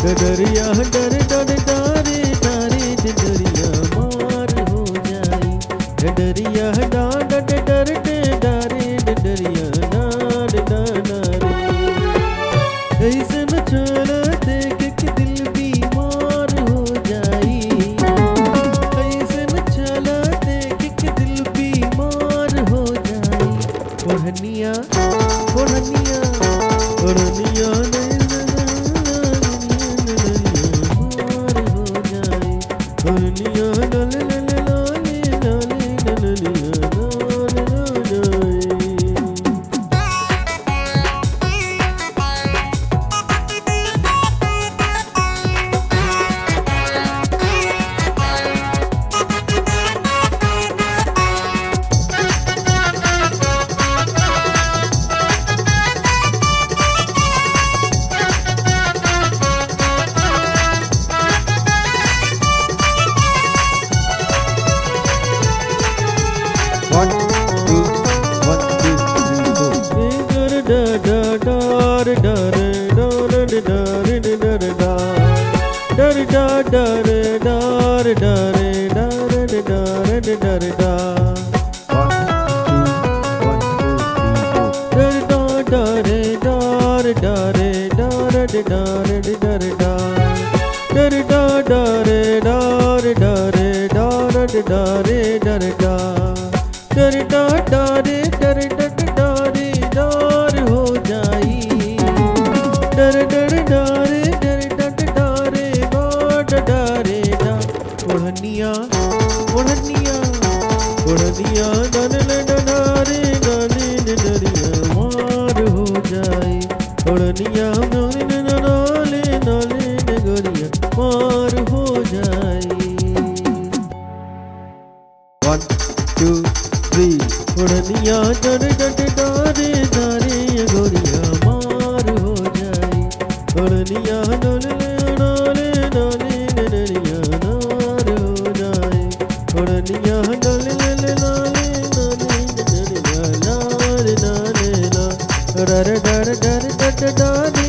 डडरिया डर डर डारे डारे डडरिया मार हो जाई डडरिया डा डर डर डारे डडरिया डार डारे ऐसे न चला देख के दिल बीमार हो जाई ऐसे न चला देख के दिल बीमार हो जाई ओढ़निया ओढ़निया ओढ़निया One, two, 1, 2, 3, 4. Da da da da da da da da da da da. Da da da da da da da da da da da. 1, 2, 1, 2, 3, 4. Da da da da da da da da da da. Da da da da da da da da da. डर डारे डर डारे डार हो जाई डर डर डारे डर डारे बाट डारे डा ओढ़निया ओढ़निया ओढ़निया डर डारे डारे डरिया मार हो जाई ओढ़निया नाले नाले डगरिया मार हो जाई 1, 2, 3 ओढ़निया डर डारे डारे गोरिया मार हो जाई ओढ़निया नाले नाले डरिया नार हो जाई ओढ़निया नाले नाले डरिया नार नाले ना डर डर डर डर